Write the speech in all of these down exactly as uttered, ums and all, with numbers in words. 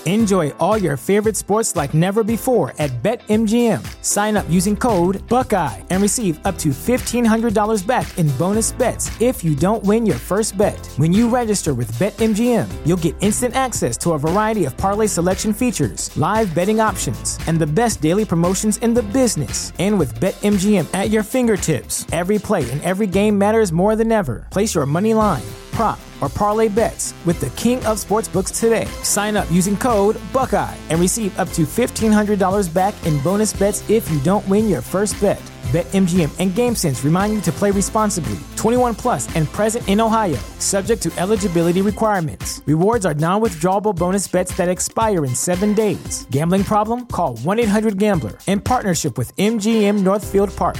Enjoy all your favorite sports like never before at BetMGM. Sign up using code Buckeye and receive up to fifteen hundred dollars back in bonus bets if you don't win your first bet. When you register with BetMGM, you'll get instant access to a variety of parlay selection features, live betting options, and the best daily promotions in the business. And with BetMGM at your fingertips, every play and every game matters more than ever. Place your money line, prop, or parlay bets with the king of sportsbooks today. Sign up using code Buckeye and receive up to fifteen hundred dollars back in bonus bets if you don't win your first bet. BetMGM and GameSense remind you to play responsibly. twenty-one plus and present in Ohio, subject to eligibility requirements. Rewards are non-withdrawable bonus bets that expire in seven days. Gambling problem? Call one eight hundred gambler in partnership with M G M Northfield Park.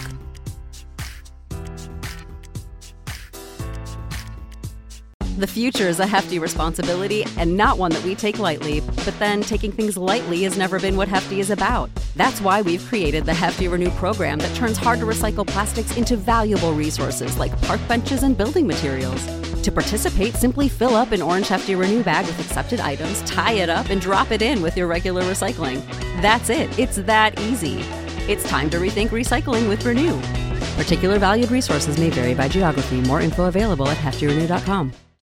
The future is a hefty responsibility and not one that we take lightly. But then taking things lightly has never been what Hefty is about. That's why we've created the Hefty Renew program that turns hard-to-recycle plastics into valuable resources like park benches and building materials. To participate, simply fill up an orange Hefty Renew bag with accepted items, tie it up, and drop it in with your regular recycling. That's it. It's that easy. It's time to rethink recycling with Renew. Particular valued resources may vary by geography. More info available at hefty renew dot com.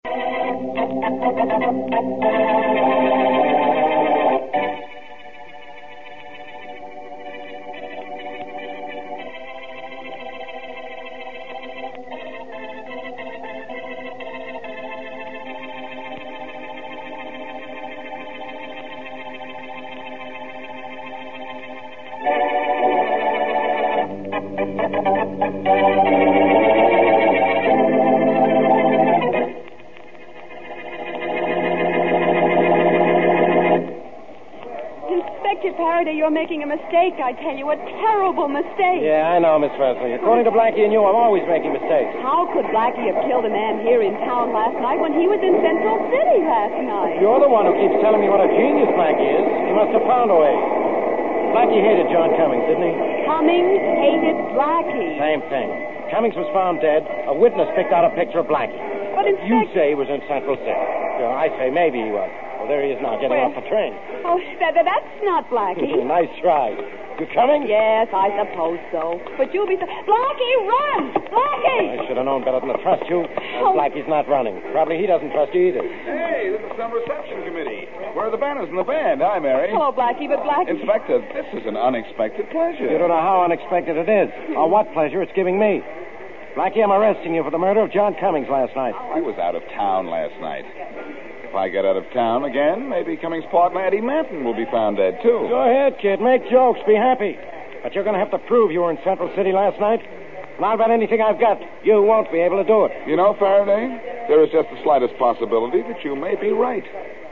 You're making a mistake, I tell you, a terrible mistake. Yeah, I know, Miss Wesley. According to Blackie and you, I'm always making mistakes. How could Blackie have killed a man here in town last night when he was in Central City last night? You're the one who keeps telling me what a genius Blackie is. He must have found a way. Blackie hated John Cummings, didn't he? Cummings hated Blackie. Same thing. Cummings was found dead. A witness picked out a picture of Blackie. But Inspector... You say he was in Central City. Well, I say maybe he was. Well, there he is now, getting Where? off the train. Oh, that, that's not Blackie. Nice try. You coming? Yes, I suppose so. But you'll be... So... Blackie, run! Blackie! I should have known better than to trust you. Oh. Blackie's not running. Probably he doesn't trust you either. Hey, this is some reception committee. Where are the banners and the band? Hi, Mary. Hello, Blackie, but Blackie... Inspector, this is an unexpected pleasure. You don't know how unexpected it is, or what pleasure it's giving me. Blackie, I'm arresting you for the murder of John Cummings last night. I was out of town last night. If I get out of town again, maybe Cummings' partner Eddie Manton will be found dead, too. Go ahead, kid. Make jokes. Be happy. But you're going to have to prove you were in Central City last night. And I'll bet anything I've got, you won't be able to do it. You know, Faraday, there is just the slightest possibility that you may be right.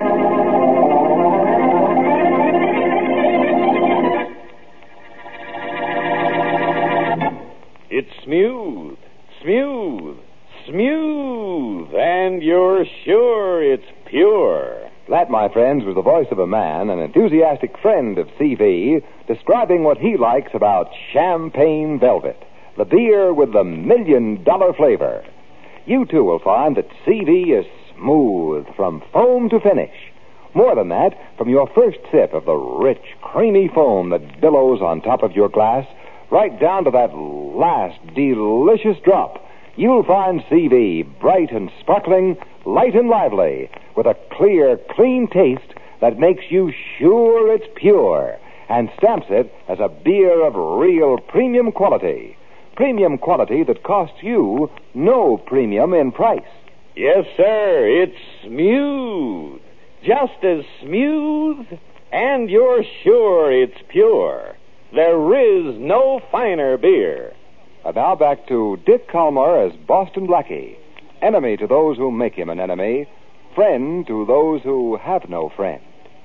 It's smooth, smooth, smooth, and you're sure it's pure. That, my friends, was the voice of a man, an enthusiastic friend of C V, describing what he likes about Champagne Velvet, the beer with the million-dollar flavor. You, too, will find that C V is smooth from foam to finish. More than that, from your first sip of the rich, creamy foam that billows on top of your glass, right down to that last delicious drop, you'll find C V bright and sparkling, light and lively, with a clear, clean taste that makes you sure it's pure and stamps it as a beer of real premium quality. Premium quality that costs you no premium in price. Yes, sir, it's smooth. Just as smooth, and you're sure it's pure. There is no finer beer. And now back to Dick Calmer as Boston Blackie. Enemy to those who make him an enemy. Friend to those who have no friend.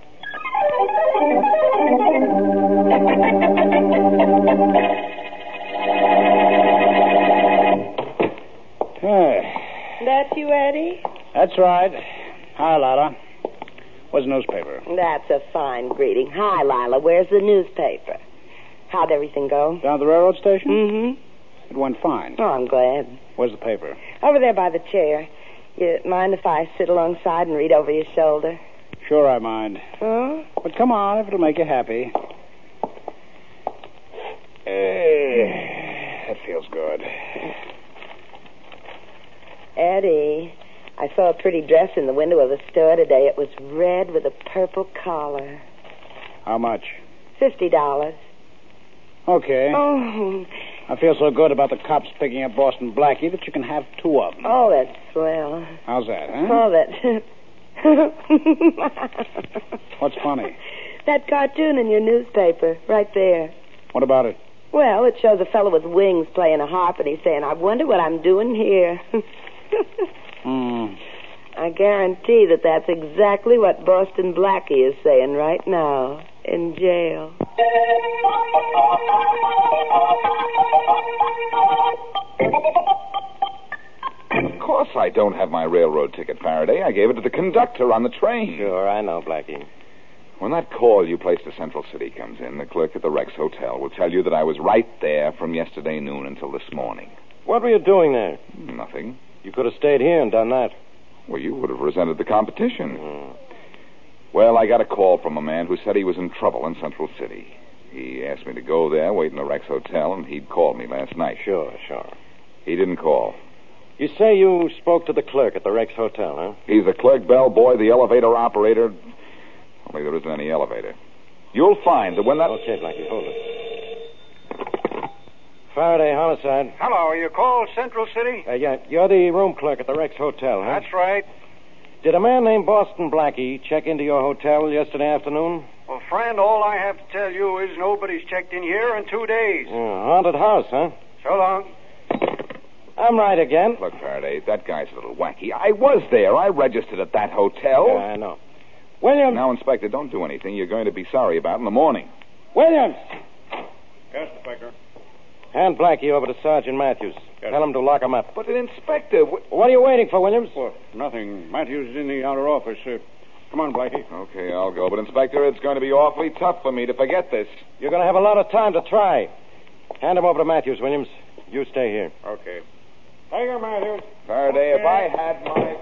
That's you, Eddie? That's right. Hi, Lila. Where's the newspaper? That's a fine greeting. Hi, Lila. Where's the newspaper? How'd everything go? Down at the railroad station? Mm-hmm. It went fine. Oh, I'm glad. Where's the paper? Over there by the chair. You mind if I sit alongside and read over your shoulder? Sure I mind. Huh? But come on, if it'll make you happy. Hey, that feels good. Eddie, I saw a pretty dress in the window of the store today. It was red with a purple collar. How much? Fifty dollars. Okay. Oh. I feel so good about the cops picking up Boston Blackie that you can have two of them. Oh, that's swell. How's that, huh? Oh, that... What's funny? That cartoon in your newspaper, right there. What about it? Well, it shows a fellow with wings playing a harp, and he's saying, I wonder what I'm doing here. Hmm. I guarantee that that's exactly what Boston Blackie is saying right now, in jail. Of course I don't have my railroad ticket, Faraday. I gave it to the conductor on the train. Sure, I know, Blackie. When that call you placed to Central City comes in, the clerk at the Rex Hotel will tell you that I was right there from yesterday noon until this morning. What were you doing there? Nothing. You could have stayed here and done that. Well, you would have resented the competition. Mm. Well, I got a call from a man who said he was in trouble in Central City. He asked me to go there, wait in the Rex Hotel, and he'd called me last night. Sure, sure. He didn't call. You say you spoke to the clerk at the Rex Hotel, huh? He's the clerk, bellboy, the elevator operator. Only there isn't any elevator. You'll find that when that... Okay, Blackie, hold it. Faraday, homicide. Hello, you called Central City? Uh, yeah, you're the room clerk at the Rex Hotel, huh? That's right. Did a man named Boston Blackie check into your hotel yesterday afternoon? Well, friend, all I have to tell you is nobody's checked in here in two days. Yeah, haunted house, huh? So long. I'm right again. Look, Faraday, that guy's a little wacky. I was there. I registered at that hotel. Yeah, I know. Williams! Now, Inspector, don't do anything you're going to be sorry about in the morning. Williams! Yes, Inspector. Hand Blackie over to Sergeant Matthews. Yes. Tell him to lock him up. But, an Inspector... What... What are you waiting for, Williams? Well, nothing. Matthews is in the outer office. Uh, come on, Blackie. Okay, I'll go. But, Inspector, it's going to be awfully tough for me to forget this. You're going to have a lot of time to try. Hand him over to Matthews, Williams. You stay here. Okay. Take her, Matthews. Faraday, Okay. if I had my...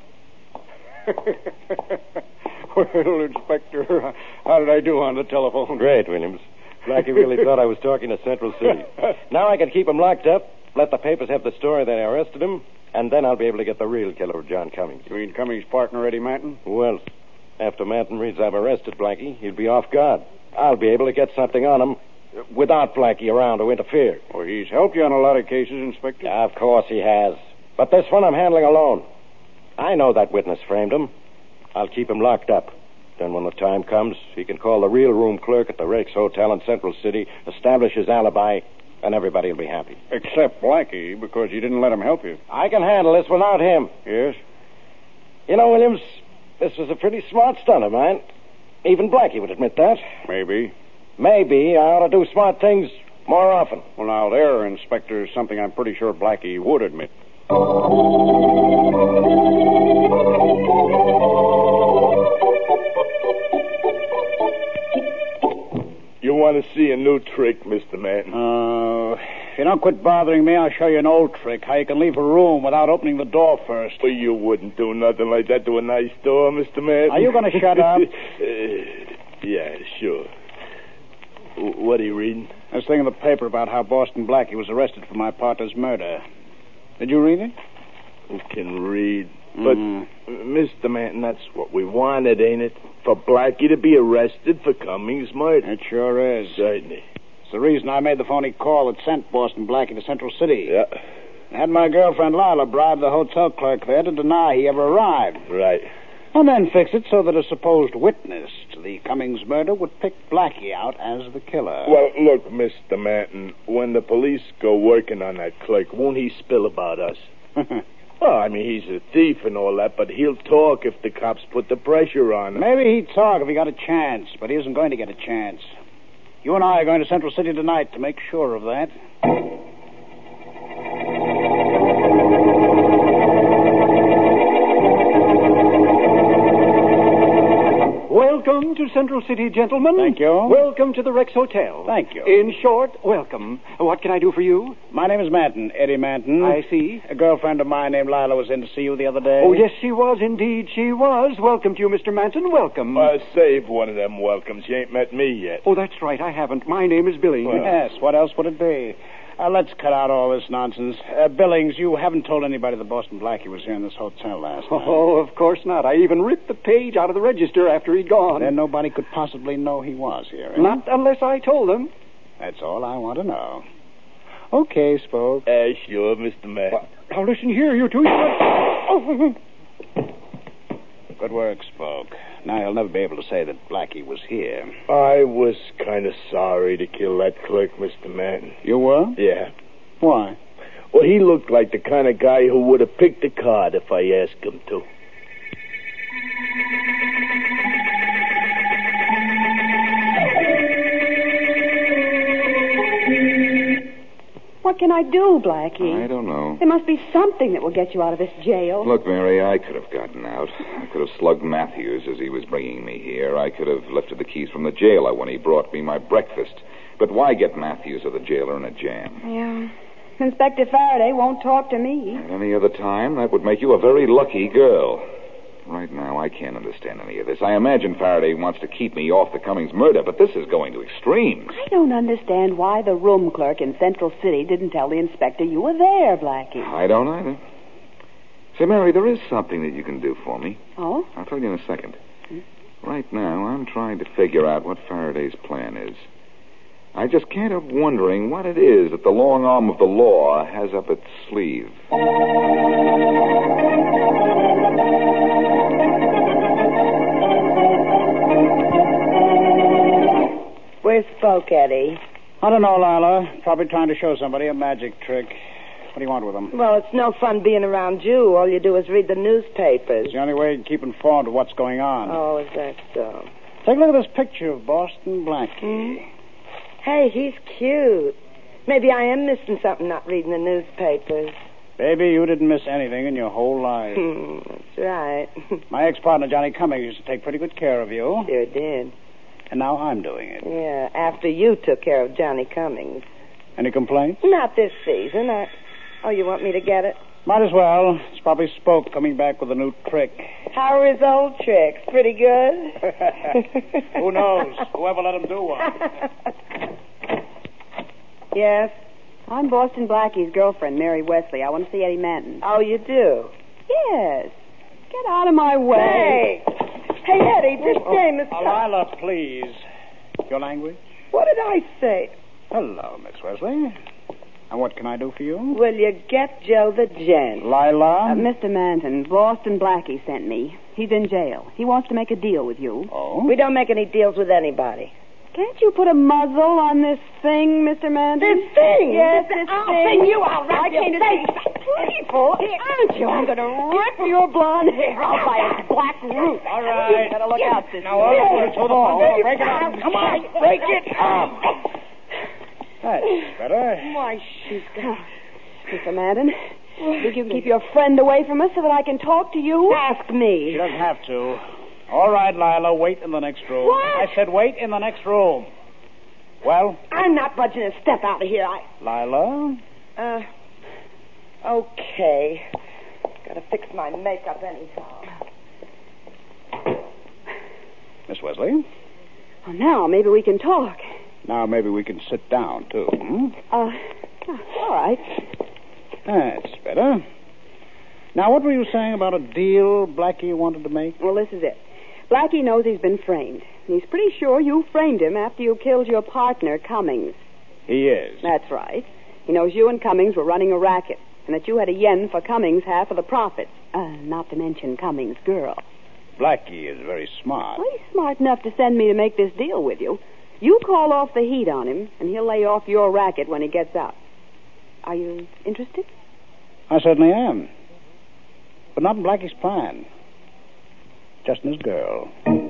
Well, Inspector, how did I do on the telephone? Great, Williams. Blackie really thought I was talking to Central City. Now I can keep him locked up, let the papers have the story that I arrested him, and then I'll be able to get the real killer of John Cummings. You mean Cummings' partner, Eddie Manton? Who else? After Manton reads I've arrested Blackie, he'll be off guard. I'll be able to get something on him without Blackie around to interfere. Well, he's helped you on a lot of cases, Inspector. Yeah, of course he has. But this one I'm handling alone. I know that witness framed him. I'll keep him locked up. Then when the time comes, he can call the real room clerk at the Rex Hotel in Central City, establish his alibi, and everybody will be happy. Except Blackie, because you didn't let him help you. I can handle this without him. Yes? You know, Williams, this was a pretty smart stunt of mine. Even Blackie would admit that. Maybe. Maybe I ought to do smart things more often. Well, now, there, Inspector, is something I'm pretty sure Blackie would admit. You want to see a new trick, Mister Manton? Uh, if you don't quit bothering me, I'll show you an old trick. How you can leave a room without opening the door first. Well, you wouldn't do nothing like that to a nice door, Mister Manton. Are you going to shut up? uh, yeah, sure. W- what are you reading? This thing in the paper about how Boston Blackie was arrested for my partner's murder. Did you read it? You can read. But, Mm-hmm. Mister Manton, that's what we wanted, ain't it? For Blackie to be arrested for Cummings' murder. It sure is. Certainly. It's the reason I made the phony call that sent Boston Blackie to Central City. Yeah. I had my girlfriend Lila bribe the hotel clerk there to deny he ever arrived. Right. And then fix it so that a supposed witness to the Cummings murder would pick Blackie out as the killer. Well, look, Mister Manton, when the police go working on that clerk, won't he spill about us? Well, I mean, he's a thief and all that, but he'll talk if the cops put the pressure on him. Maybe he'd talk if he got a chance, but he isn't going to get a chance. You and I are going to Central City tonight to make sure of that. Welcome to to Central City, gentlemen. Thank you. Welcome to the Rex Hotel. Thank you. In short, welcome. What can I do for you? My name is Manton, Eddie Manton. I see. A girlfriend of mine named Lila was in to see you the other day. Oh, yes, she was indeed. She was. Welcome to you, Mister Manton. Welcome. Uh, save one of them welcomes. You ain't met me yet. Oh, that's right. I haven't. My name is Billings. Well, yes, what else would it be? Uh, let's cut out all this nonsense. Uh, Billings, you haven't told anybody that Boston Blackie was here in this hotel last night. Oh, of course not. I even ripped the page out of the register after he'd gone. Then nobody could possibly know he was here, eh? Not unless I told them. That's all I want to know. Okay, Spoke. Uh, sure, Mister Matt. Well, now, listen here, you two. Oh. Good work, Spoke. Now he'll never be able to say that Blackie was here. I was kind of sorry to kill that clerk, Mister Manton. You were? Yeah. Why? Well, he looked like the kind of guy who would have picked a card if I asked him to. What can I do, Blackie? I don't know. There must be something that will get you out of this jail. Look, Mary, I could have gotten out. I could have slugged Matthews as he was bringing me here. I could have lifted the keys from the jailer when he brought me my breakfast. But why get Matthews or the jailer in a jam? Yeah. Inspector Faraday won't talk to me. At any other time, that would make you a very lucky girl. Right now, I can't understand any of this. I imagine Faraday wants to keep me off the Cummings murder, but this is going to extremes. I don't understand why the room clerk in Central City didn't tell the inspector you were there, Blackie. I don't either. Say, Mary, there is something that you can do for me. Oh? I'll tell you in a second. Hmm? Right now, I'm trying to figure out what Faraday's plan is. I just can't help wondering what it is that the long arm of the law has up its sleeve. Where's Spoke, Eddie? I don't know, Lila. Probably trying to show somebody a magic trick. What do you want with him? Well, it's no fun being around you. All you do is read the newspapers. It's the only way to keep informed of what's going on. Oh, is that so? Take a look at this picture of Boston Blackie. Hmm? Hey, he's cute. Maybe I am missing something not reading the newspapers. Baby, you didn't miss anything in your whole life. Hmm, that's right. My ex-partner, Johnny Cummings, used to take pretty good care of you. Sure did. And now I'm doing it. Yeah, after you took care of Johnny Cummings. Any complaints? Not this season. I... Oh, you want me to get it? Might as well. It's probably Spoke coming back with a new trick. How are his old tricks? Pretty good? Who knows? Whoever let him do one. Yes? I'm Boston Blackie's girlfriend, Mary Wesley. I want to see Eddie Manton. Oh, you do? Yes. Get out of my way. Hey! Hey, Eddie, just oh, say, Miss... Oh, Lila, please. Your language? What did I say? Hello, Miss Wesley. And what can I do for you? Will you get Joe the gent? Lila? Uh, Mister Manton, Boston Blackie sent me. He's in jail. He wants to make a deal with you. Oh? We don't make any deals with anybody. Can't you put a muzzle on this thing, Mister Manton? This thing? Yes, this I'll thing. thing you out right I your can't face. People, aren't you? I'm going to rip your blonde hair out by its black root. All right. You better look out, sister. Now, hold on. Hold on. Break it up. Come on, break it up. That's better. Why, she's got... Mister Manton, think you can keep your friend away from us so that I can talk to you? Ask me. She doesn't have to. All right, Lila, wait in the next room. What? I said wait in the next room. Well? I'm not budging a step out of here. I... Lila? Uh, okay. Gotta fix my makeup anyhow. Miss Wesley? Well, now maybe we can talk. Now maybe we can sit down, too. Hmm? Uh, all right. That's better. Now, what were you saying about a deal Blackie wanted to make? Well, this is it. Blackie knows he's been framed. He's pretty sure you framed him after you killed your partner, Cummings. He is. That's right. He knows you and Cummings were running a racket, and that you had a yen for Cummings' half of the profits. Uh, not to mention Cummings' girl. Blackie is very smart. Well, he's smart enough to send me to make this deal with you. You call off the heat on him, and he'll lay off your racket when he gets out. Are you interested? I certainly am. But not in Blackie's plan. Just in his girl.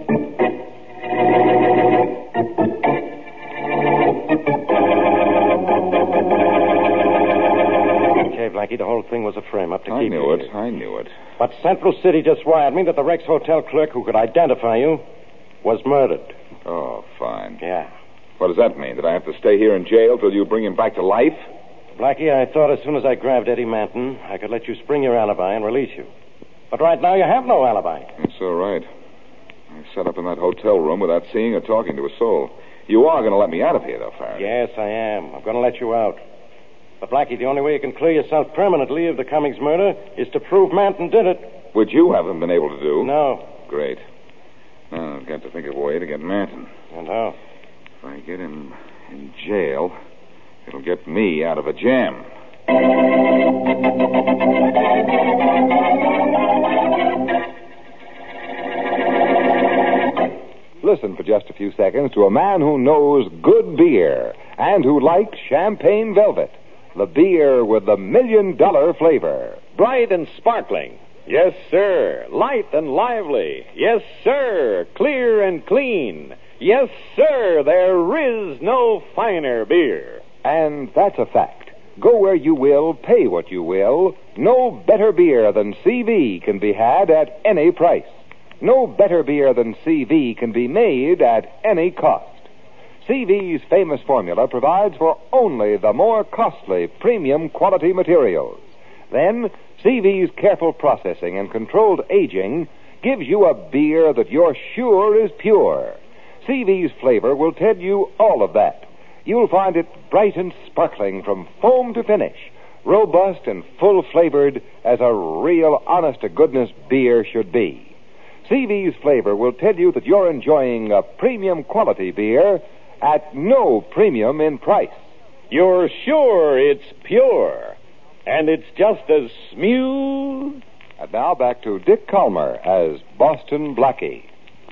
Okay, Blackie, the whole thing was a frame-up to I keep knew you it. here. I knew it. But Central City just wired me that the Rex Hotel clerk who could identify you was murdered. Oh, fine. Yeah. What does that mean? That I have to stay here in jail till you bring him back to life? Blackie, I thought as soon as I grabbed Eddie Manton, I could let you spring your alibi and release you. But right now you have no alibi. That's all right. I sat up in that hotel room without seeing or talking to a soul. You are going to let me out of here, though, Faraday. Yes, I am. I'm going to let you out. But, Blackie, the only way you can clear yourself permanently of the Cummings murder is to prove Manton did it. Which you haven't been able to do. No. Great. Now I've got to think of a way to get Manton. And how? If I get him in jail, it'll get me out of a jam. Listen for just a few seconds to a man who knows good beer and who likes Champagne Velvet, the beer with the million-dollar flavor. Bright and sparkling. Yes, sir. Light and lively. Yes, sir. Clear and clean. Yes, sir. There is no finer beer. And that's a fact. Go where you will, pay what you will. No better beer than C V can be had at any price. No better beer than C V can be made at any cost. C V's famous formula provides for only the more costly premium quality materials. Then, C V's careful processing and controlled aging gives you a beer that you're sure is pure. C V's flavor will tell you all of that. You'll find it bright and sparkling from foam to finish, robust and full-flavored as a real honest-to-goodness beer should be. C V's flavor will tell you that you're enjoying a premium quality beer at no premium in price. You're sure it's pure, and it's just as smooth. And now back to Dick Calmer as Boston Blackie.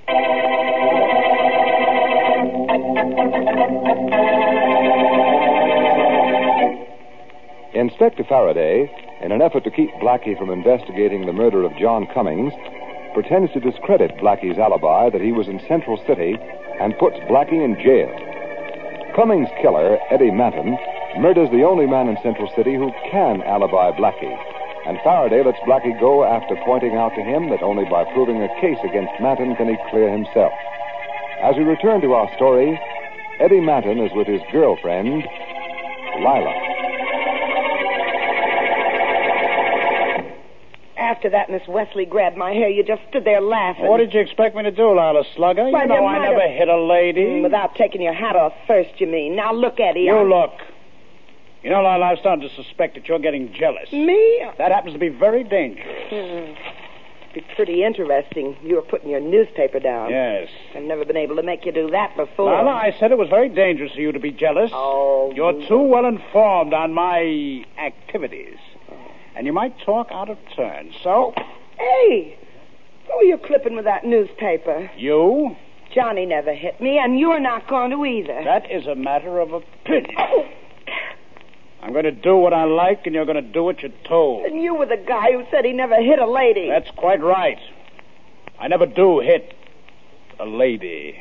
Inspector Faraday, in an effort to keep Blackie from investigating the murder of John Cummings, pretends to discredit Blackie's alibi that he was in Central City and puts Blackie in jail. Cummings' killer, Eddie Manton, murders the only man in Central City who can alibi Blackie, and Faraday lets Blackie go after pointing out to him that only by proving a case against Manton can he clear himself. As we return to our story, Eddie Manton is with his girlfriend, Lila. After that, Miss Wesley grabbed my hair, you just stood there laughing. What did you expect me to do, Lila Slugger? You Well, know you I might never have- hit a lady. Mm, Without taking your hat off first, you mean. Now look, Eddie. You I'm- look. You know, Lila, I'm starting to suspect that you're getting jealous. Me? That happens to be very dangerous. Hmm. Be pretty interesting. You were putting your newspaper down. Yes. I've never been able to make you do that before. Lila, I said it was very dangerous for you to be jealous. Oh. You're too well informed on my activities. And you might talk out of turn. So, Hey! Who are you clipping with that newspaper? you, Johnny never hit me, and you're not going to either. that is a matter of opinion. I'm going to do what I like, and you're going to do what you're told. And you were the guy who said he never hit a lady. That's quite right. I never do hit a lady.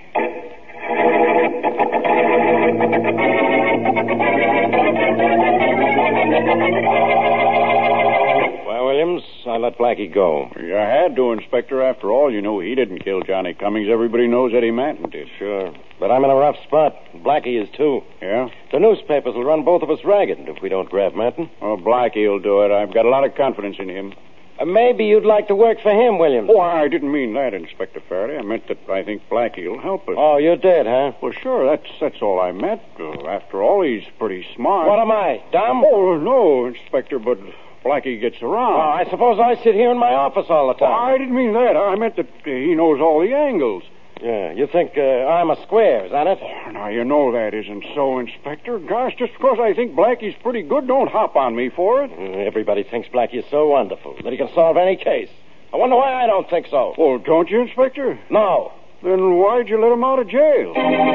Well, Williams, I let Blackie go. You had to, Inspector. After all, you know he didn't kill Johnny Cummings. Everybody knows Eddie Manton did. Sure. But I'm in a rough spot. Blackie is, too. Yeah? The newspapers will run both of us ragged if we don't grab Manton. Oh, Blackie'll do it. I've got a lot of confidence in him. Uh, maybe you'd like to work for him, Williams. Oh, I didn't mean that, Inspector Faraday. I meant that I think Blackie'll help us. Oh, you did, huh? Well, sure, that's that's all I meant. Uh, after all, he's pretty smart. What am I, dumb? Oh, no, Inspector, but Blackie gets around. Oh, I suppose I sit here in my office all the Oh, time. I didn't mean that. I meant that uh, he knows all the angles. Yeah, you think uh, I'm a square, is that it? Oh, now, you know that isn't so, Inspector. Gosh, just because I think Blackie's pretty good, don't hop on me for it. Mm, Everybody thinks Blackie is so wonderful that he can solve any case. I wonder why I don't think so. Well, don't you, Inspector? No. Then why'd you let him out of jail?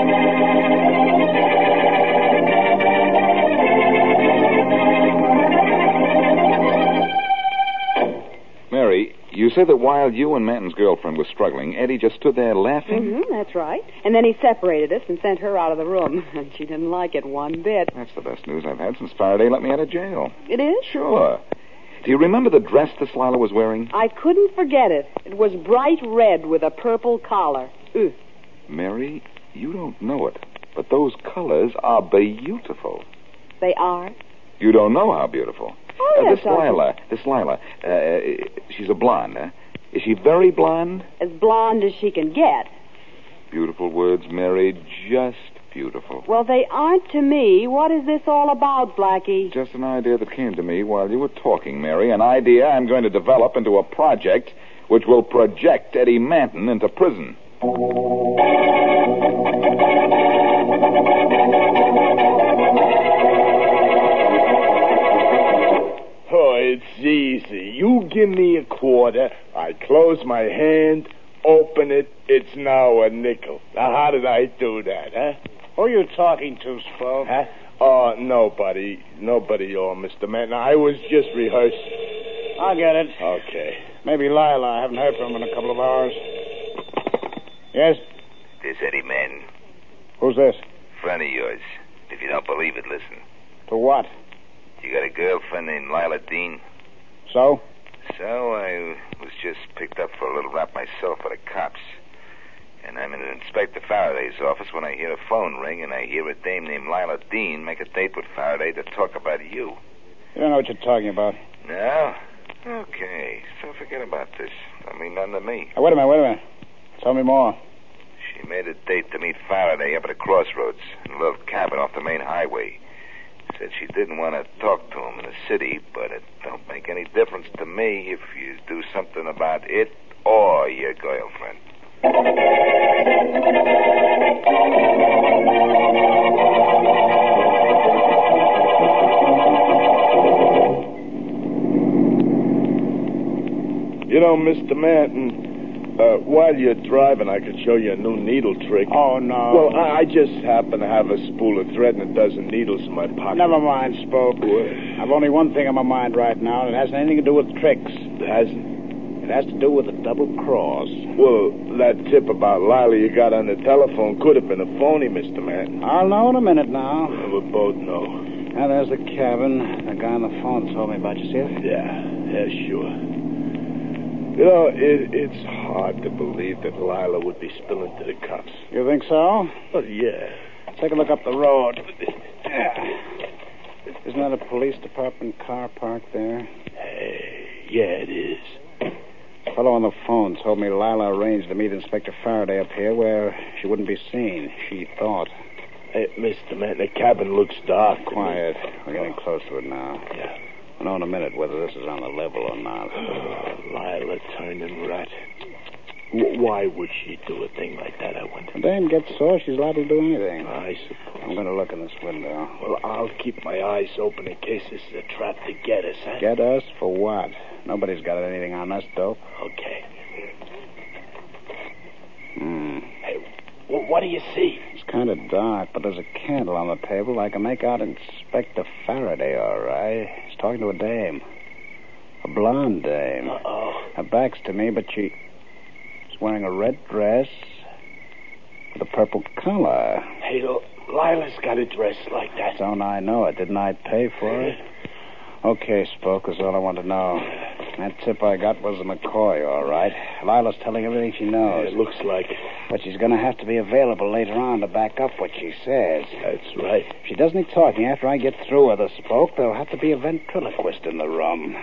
Mary, you said that while you and Manton's girlfriend were struggling, Eddie just stood there laughing? Mm-hmm, that's right. And then he separated us and sent her out of the room. And she didn't like it one bit. That's the best news I've had since Faraday let me out of jail. It is? Sure. Do you remember the dress this Lila was wearing? I couldn't forget it. It was bright red with a purple collar. Ugh. Mary, you don't know it, but those colors are beautiful. They are? You don't know how beautiful. Oh, uh, yes, this I do. Lila, this Lila, uh, she's a blonde, huh? Is she very blonde? As blonde as she can get. Beautiful words, Mary, just beautiful. Well, they aren't to me. What is this all about, Blackie? Just an idea that came to me while you were talking, Mary. An idea I'm going to develop into a project which will project Eddie Manton into prison. Oh, it's easy. You give me a quarter, I close my hand, open it, it's now a nickel. Now, how did I do that, huh? Who are you talking to, Spoke? Huh? Oh, nobody. Nobody, oh, Mister Manton. I was just rehearsing. I'll get it. Okay. Maybe Lila. I haven't heard from him in a couple of hours. Yes? This Eddie Manton. Who's this? Friend of yours. If you don't believe it, listen. To what? You got a girlfriend named Lila Dean? So? So I was just picked up for a little rap myself by the cops. And I'm in Inspector Faraday's office when I hear a phone ring and I hear a dame named Lila Dean make a date with Faraday to talk about you. You don't know what you're talking about. No? Okay, so forget about this. I mean, none to me. Now, wait a minute, wait a minute. Tell me more. She made a date to meet Faraday up at a crossroads in a little cabin off the main highway. Said she didn't want to talk to him in the city, but it don't make any difference to me if you do something about it or your girlfriend. You know, Mister Manton, uh, while you're driving, I could show you a new needle trick. Oh, no. Well, I, I just happen to have a spool of thread and a dozen needles in my pocket. Never mind, Spoke. I've only one thing on my mind right now, and it hasn't anything to do with tricks. It hasn't? It has to do with a double cross. Well, that tip about Lila you got on the telephone could have been a phony, Mister Manton. I'll know in a minute now. We'll both know. Now, there's the cabin. The guy on the phone told me about you, see it? Yeah, yeah, sure. You know, it, it's hard to believe that Lila would be spilling to the cops. You think so? Well, yeah. Take a look up the road. Isn't that a police department car parked there? Hey, yeah, it is. The fellow on the phone told me Lila arranged to meet Inspector Faraday up here where she wouldn't be seen, she thought. Hey, Mister Manton, the cabin looks dark. Quiet. We're getting close to it now. Yeah. We'll know in a minute whether this is on the level or not. Oh, Lila turning rat. W- why would she do a thing like that, I wonder? The dame gets sore, she's liable to do anything. I suppose. I'm going to look in this window. Well, I'll keep my eyes open in case this is a trap to get us, huh? Get us for what? Nobody's got anything on us, dope. Okay. Hmm. Hey, w- what do you see? It's kind of dark, but there's a candle on the table. I can make out Inspector Faraday, all right. He's talking to a dame. A blonde dame. Uh-oh. Her back's to me, but she... she's wearing a red dress with a purple collar. Hey, look, Lila's got a dress like that. Don't I know it? Didn't I pay for it? Okay, Spoke, is all I want to know. That tip I got was a McCoy, all right. Lila's telling everything she knows. Yeah, it looks like it. But she's going to have to be available later on to back up what she says. That's right. If she does any talking after I get through with her, Spoke, there'll have to be a ventriloquist in the room.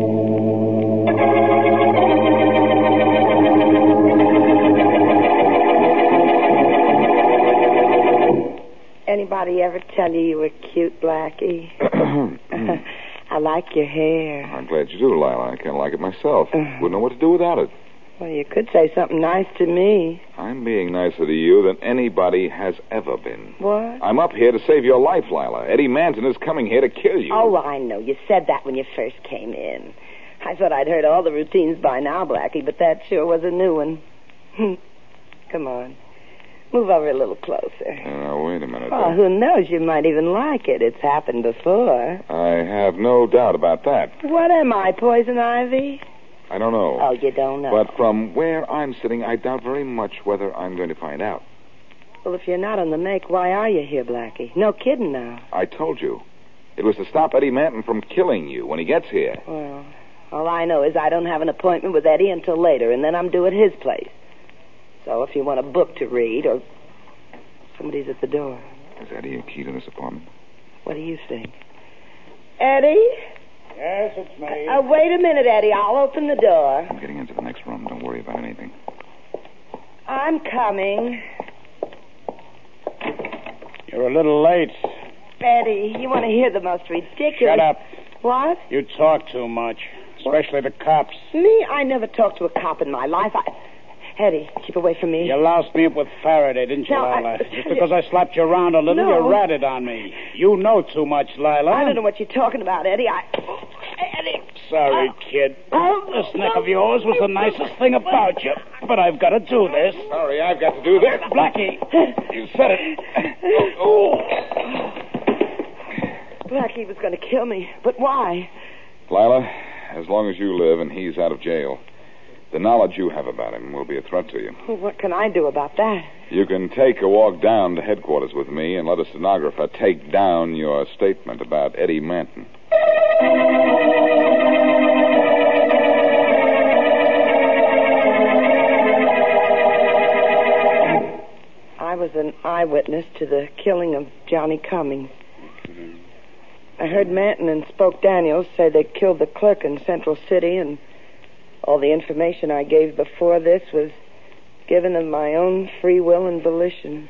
Anybody ever tell you you were cute, Blackie? I like your hair. I'm glad you do, Lila. I kind of like it myself. Wouldn't know what to do without it. Well, you could say something nice to me. I'm being nicer to you than anybody has ever been. What? I'm up here to save your life, Lila. Eddie Manton is coming here to kill you. Oh, I know. You said that when you first came in. I thought I'd heard all the routines by now, Blackie, but that sure was a new one. Come on. Move over a little closer. Now, wait a minute. Oh, who knows? You might even like it. It's happened before. I have no doubt about that. What am I, poison ivy? I don't know. Oh, you don't know. But from where I'm sitting, I doubt very much whether I'm going to find out. Well, if you're not on the make, why are you here, Blackie? No kidding now. I told you. It was to stop Eddie Manton from killing you when he gets here. Well, all I know is I don't have an appointment with Eddie until later, and then I'm due at his place. So if you want a book to read, or somebody's at the door. Is Eddie a key to this apartment? What do you think? Eddie? Yes, it's me. Uh, wait a minute, Eddie. I'll open the door. I'm getting into the next room. Don't worry about anything. I'm coming. You're a little late. Eddie, you want to hear the most ridiculous... Shut up. What? You talk too much, especially the cops. Me? I never talked to a cop in my life. I... Eddie, keep away from me. You loused me up with Faraday, didn't you, No, I- Lila? Just because I slapped you around a little, No. you ratted on me. You know too much, Lila. I don't know what you're talking about, Eddie. I... Eddie. Sorry, Oh. kid. Oh. This neck of yours was the nicest thing about you. But I've got to do this. Sorry, I've got to do this. Blackie, you said it. Oh. Blackie was going to kill me. But why? Lila, as long as you live and he's out of jail, the knowledge you have about him will be a threat to you. Well, what can I do about that? You can take a walk down to headquarters with me and let a stenographer take down your statement about Eddie Manton. I was an eyewitness to the killing of Johnny Cummings. I heard Manton and Spoke Daniels say they killed the clerk in Central City, and all the information I gave before this was given of my own free will and volition.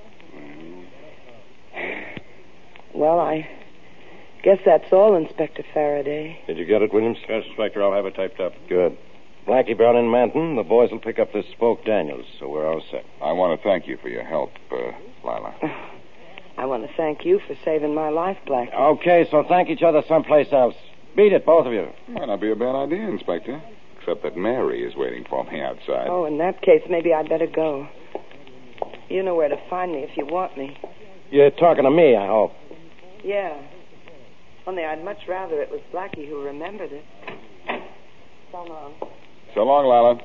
Well, I guess that's all, Inspector Faraday. Did you get it, Williams? Yes, Inspector, I'll have it typed up. Good. Blackie, Brown, and Manton, the boys will pick up this Spoke Daniels, so we're all set. I want to thank you for your help, uh, Lila. I want to thank you for saving my life, Blackie. Okay, so thank each other someplace else. Beat it, both of you. Might not be a bad idea, Inspector. Except that Mary is waiting for me outside. Oh, in that case, maybe I'd better go. You know where to find me if you want me. You're talking to me, I hope. Yeah. Only I'd much rather it was Blackie who remembered it. So long. So long, Lila.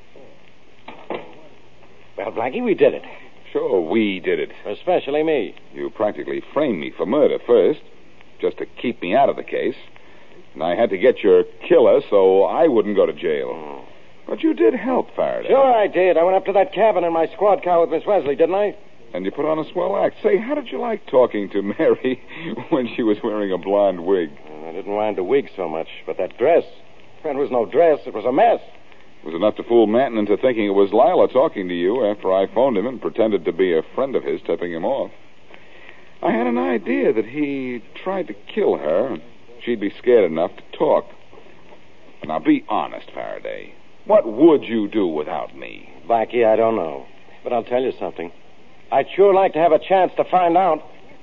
Well, Blackie, we did it. Sure, we did it. Especially me. You practically framed me for murder first, just to keep me out of the case. And I had to get your killer so I wouldn't go to jail. Mm. But you did help, Faraday. Sure I did. I went up to that cabin in my squad car with Miss Wesley, didn't I? And you put on a swell act. Say, how did you like talking to Mary when she was wearing a blonde wig? I didn't mind the wig so much, but that dress. That was no dress. It was a mess. It was enough to fool Manton into thinking it was Lila talking to you after I phoned him and pretended to be a friend of his tipping him off. I had an idea that he tried to kill her and she'd be scared enough to talk. Now, be honest, Faraday. What would you do without me? Blackie, I don't know. But I'll tell you something. I'd sure like to have a chance to find out.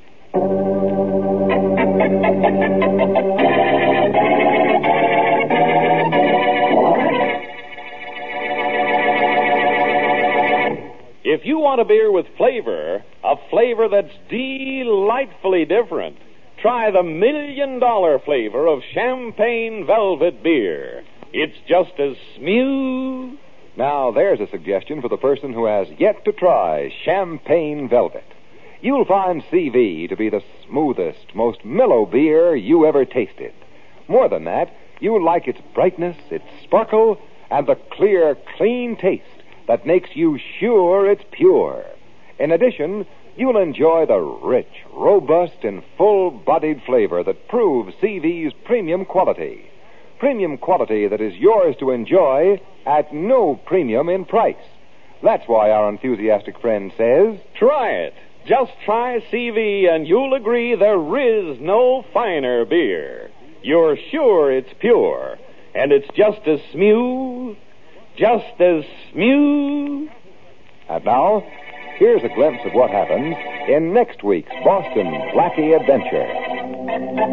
If you want a beer with flavor, a flavor that's delightfully different, try the million dollar flavor of Champagne Velvet beer. It's just as smooth. Now, there's a suggestion for the person who has yet to try Champagne Velvet. You'll find C V to be the smoothest, most mellow beer you ever tasted. More than that, you'll like its brightness, its sparkle, and the clear, clean taste that makes you sure it's pure. In addition, you'll enjoy the rich, robust, and full-bodied flavor that proves C V's premium quality. Premium quality that is yours to enjoy at no premium in price. That's why our enthusiastic friend says, Try it. Just try C V and you'll agree there is no finer beer. You're sure it's pure, and it's just as smooth, just as smooth. And now, here's a glimpse of what happens in next week's Boston Blackie Adventure.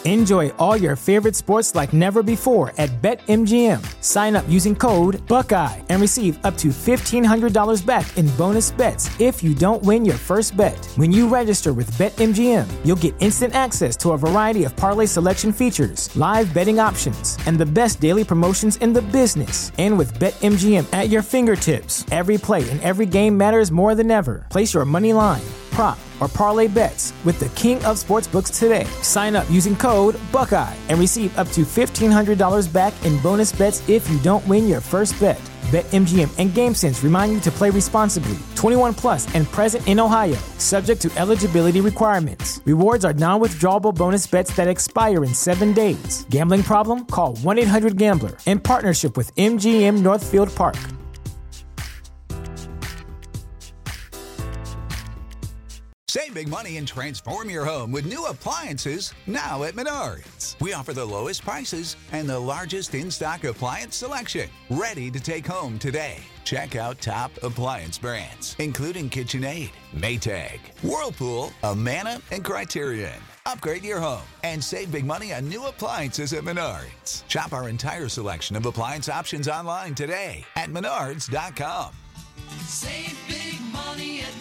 Enjoy all your favorite sports like never before at BetMGM. Sign up using code Buckeye and receive up to fifteen hundred dollars back in bonus bets if you don't win your first bet. When you register with BetMGM, you'll get instant access to a variety of parlay selection features, live betting options, and the best daily promotions in the business. And with BetMGM at your fingertips, every play and every game matters more than ever. Place your money line, prop, or parlay bets with the king of sportsbooks today. Sign up using code Buckeye and receive up to fifteen hundred dollars back in bonus bets if you don't win your first bet. BetMGM and GameSense remind you to play responsibly. twenty-one plus and present in Ohio, subject to eligibility requirements. Rewards are non-withdrawable bonus bets that expire in seven days. Gambling problem? Call one eight hundred gambler in partnership with M G M Northfield Park. Save big money and transform your home with new appliances now at Menards. We offer the lowest prices and the largest in-stock appliance selection. Ready to take home today. Check out top appliance brands, including KitchenAid, Maytag, Whirlpool, Amana, and Criterion. Upgrade your home and save big money on new appliances at Menards. Shop our entire selection of appliance options online today at menards dot com. Save big money at